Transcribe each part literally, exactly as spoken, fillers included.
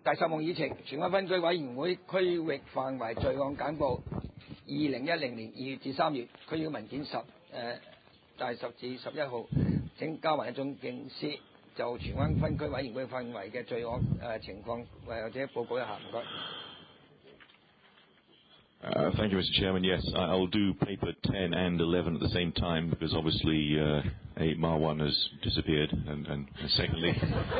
第十項議程，荃灣分區委員會區域範圍罪案簡報，二零一零年二月至三月，區議文件十誒第十至十一號，請交還一宗警司就荃灣分區委員會範圍嘅罪案誒、呃、情況或者報告一下，唔該。 Uh, thank you, Mister Chairman. Yes, I'll do paper ten and eleven at the same time because obviously uh, eight Marwan has disappeared, and, and secondly,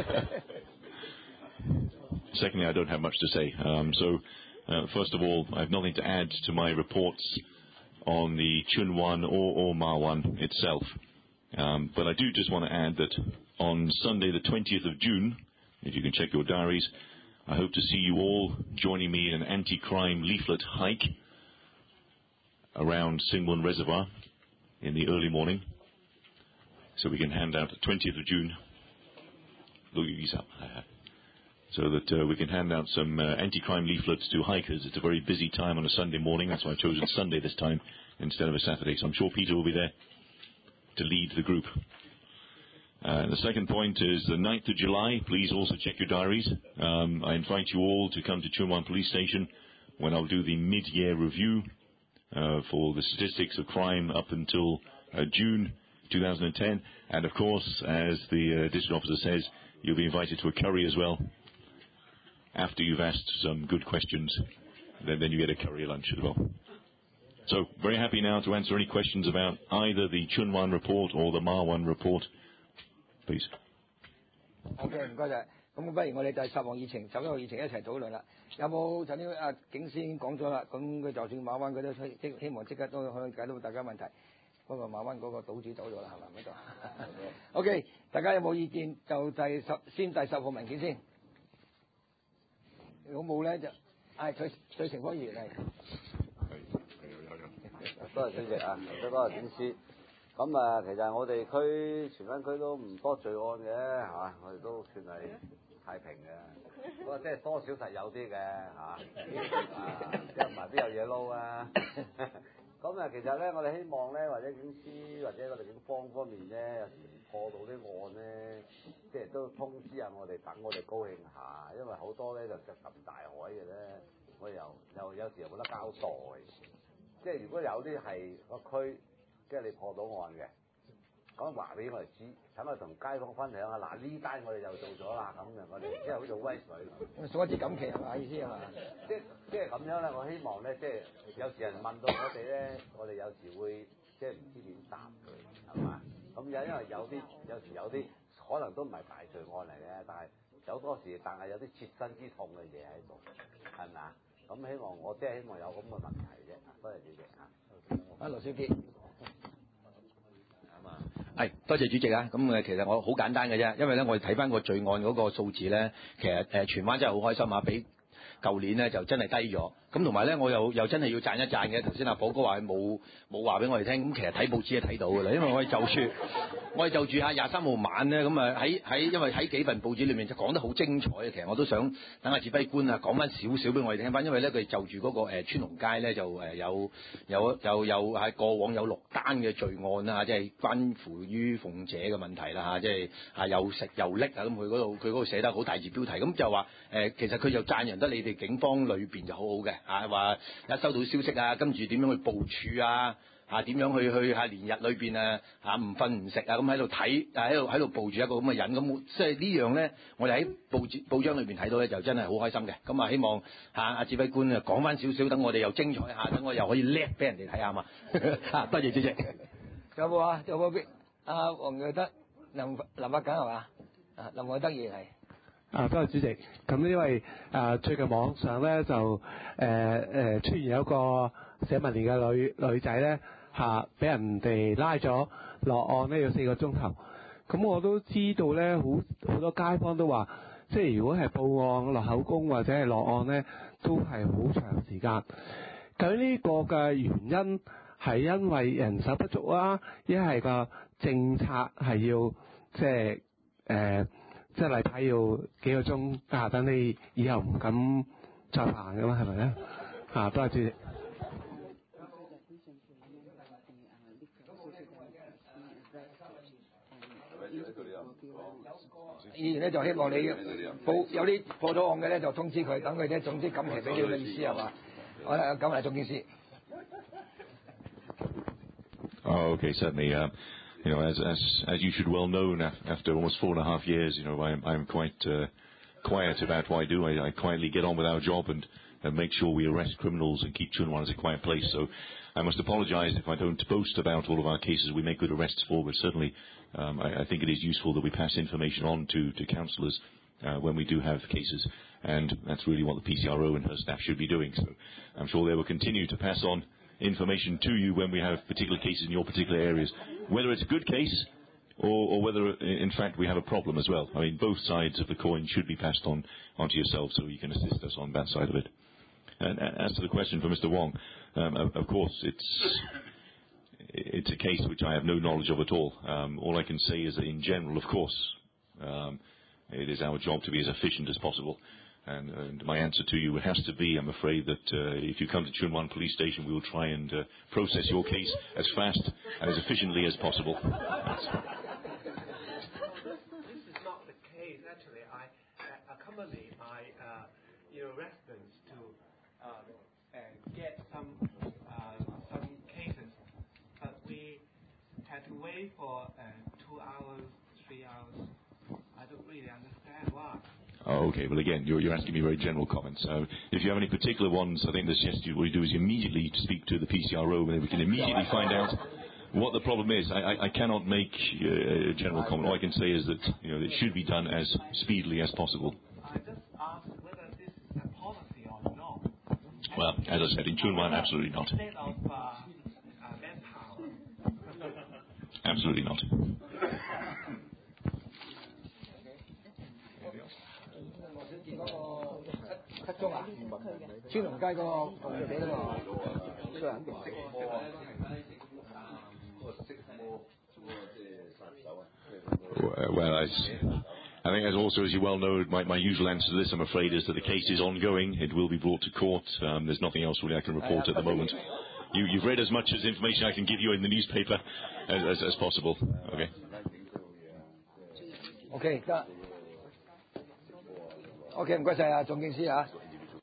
secondly, I don't have much to say. Um, so, uh, first of all, I have nothing to add to my reports on the Chun Wan or, or Marwan itself. Um, but I do just want to add that on Sunday, the twentieth of June, if you can check your diaries, I hope to see you all joining me in an anti-crime leaflet hike around Singwon Reservoir in the early morning, so we can hand out the twentieth of June. So that uh, we can hand out some uh, anti-crime leaflets to hikers. It's a very busy time on a Sunday morning. That's why I've chosen Sunday this time instead of a Saturday. So I'm sure Peter will be there to lead the group. Uh, the second point is the ninth of July. Please also check your diaries. Um, I invite you all to come to Chun Wan Police Station when I'll do the mid-year review uh, for the statistics of crime up until uh, June two thousand ten. And of course, as the uh, district officer says, you'll be invited to a curry as well. After you've asked some good questions, then, then you get a curry lunch as well. So, very happy now to answer any questions about either the Chun Wan report or the Marwan report. Please. OK， 唔該晒。咁不如我哋第十項議程、十一號議程一齊討論啦。有冇頭先阿警司已經講咗啦？咁佢就算馬灣佢都即希望即刻都可以解到大家問題。不過馬灣嗰個島主走咗啦，係咪喺度？OK， 大家有冇意見？就第十先第十號文件先。如果冇咧就係徐徐成科議員係。 多謝主席啊，多謝警司。咁啊，其實我哋區荃灣區都唔多罪案嘅，係嘛？我哋都算係太平嘅。不過即係多少實有啲嘅嚇，即係唔係邊有嘢撈啊？咁啊，其實咧，我哋希望咧，或者警司或者我哋警方方面咧，有時破到啲案咧，即係都通知下我哋，等我哋高興下，因為好多咧就石沉大海嘅咧，我又又有時又冇得交代。即係如果有啲係個區。即係你破到案嘅，咁話俾我哋知，等我同街坊分享下。嗱呢單我哋就做咗啦，咁樣我哋即係好似威水。 送一支錦旗係嘛意思係嘛？ 即即係咁樣咧，我希望咧，即係有時人問到我哋咧，我哋有時會即係唔知點答佢，係嘛？咁有因為有啲有時有啲可能都唔係大罪案嚟嘅，但係有多時，但係有啲切身之痛嘅嘢喺度，係咪啊？咁希望我即係希望有咁嘅問題啫。多謝主席啊。 阿羅少傑。 係，多謝主席啊！咁誒，其實我好簡單嘅啫，因為咧，我哋睇翻個罪案嗰個數字咧，其實誒荃灣真係好開心啊，比舊年咧就真係低咗。咁同埋咧，我又又真係要讚一讚嘅。頭先阿寶哥話冇冇話俾我哋聽，咁其實睇報紙都睇到㗎啦。因為我哋就住我哋就住下廿三號晚咧，咁啊喺喺因為喺幾份報紙裏面就講得好精彩嘅。其實我都想等阿指揮官啊講翻少少俾我哋聽翻，因為咧佢就住嗰、那個誒川龍街咧就誒有有有有喺過往有六單嘅罪案啦，即係關乎於鳳姐嘅問題啦嚇，即係啊又食又拎啊咁，佢嗰度佢嗰度寫得好大字標題，咁就話誒其實佢就讚揚得你哋警方裏邊就好好嘅。啊，話一收到消息啊，跟住點樣去部署啊？啊，點樣去去喺連日裏邊啊？嚇唔瞓唔食啊？咁喺度睇，喺度喺度部署一個咁嘅人，咁即係呢樣咧，我哋喺報紙報章裏邊睇到咧，就真係好開心嘅。咁啊，希望嚇阿指揮官啊講翻少少，等我哋又精彩下，等我又可以叻俾人哋睇下嘛。嚇，多謝主席。 有冇啊？有冇邊？阿黃耀德、林林發緊係嘛？啊，林偉德議員係。 啊，多謝主席。咁因為啊，最近網上咧就誒誒、呃呃、出現有個社民連嘅女女仔咧嚇，俾、啊、人哋拉咗落案咧，要四個鐘頭。咁我都知道咧，好好多街坊都話，即係如果係報案落口供或者係落案咧，都係好長時間。究竟呢個嘅原因係因為人手不足啊，一係個政策係要即係誒？呃即係例牌要幾個鐘啊，等你以後唔敢再行㗎嘛，係咪咧？啊，多謝主席。 議員咧就希望你報有啲破咗案嘅咧就通知佢，等佢咧總之減期俾你嘅意思係嘛？好啦，咁嚟總警司。 Oh, okay, certainly. Uh, you know, as as as you should well know, after almost four and a half years, you know, I'm I'm quite uh, quiet about what I do. I, I quietly get on with our job and, and make sure we arrest criminals and keep Chun Wan as a quiet place. So I must apologise if I don't boast about all of our cases we make good arrests for, but certainly um, I, I think it is useful that we pass information on to to councillors uh, when we do have cases, and that's really what the P C R O and her staff should be doing. So I'm sure they will continue to pass on information to you when we have particular cases in your particular areas, whether it's a good case or, or whether in fact we have a problem as well. I mean, both sides of the coin should be passed on onto yourself so you can assist us on that side of it. And as to the question for Mister Wong, um, of, of course it's it's a case which I have no knowledge of at all. Um, all I can say is that in general, of course, um, it is our job to be as efficient as possible. And, and my answer to you has to be, I'm afraid, that uh, if you come to Chun Wan Police Station, we will try and uh, process your case as fast and as efficiently as possible. This is not the case. Actually, I uh, accompany my uh, you know, residents to uh, uh, get some uh, some cases, but we had to wait for uh, two hours, three hours. I don't really understand why. Oh, okay. Well, again, you're, you're asking me very general comments. So if you have any particular ones, I think the suggestion what you do is immediately speak to the P C R O, and then we can immediately find out what the problem is. I, I, I cannot make uh, a general comment. All I can say is that you know it should be done as speedily as possible. I just asked whether this is a policy or not. Well, as I said, in Chun Wan, absolutely not. Instead of uh, uh, manpower. Absolutely not. 七宗啊，川龍街嗰個同你俾啦嘛，呢個肯定識魔啊， Well, I, I think as also, as you well know, my, my usual answer to this, I'm afraid, is that the case is ongoing. It will be brought to court. Um, there's nothing else really I can report at the moment. You, you've read as much as information I can give you in the newspaper as, as, as possible. Okay. OK 得。OK 唔該晒啊，總警司啊。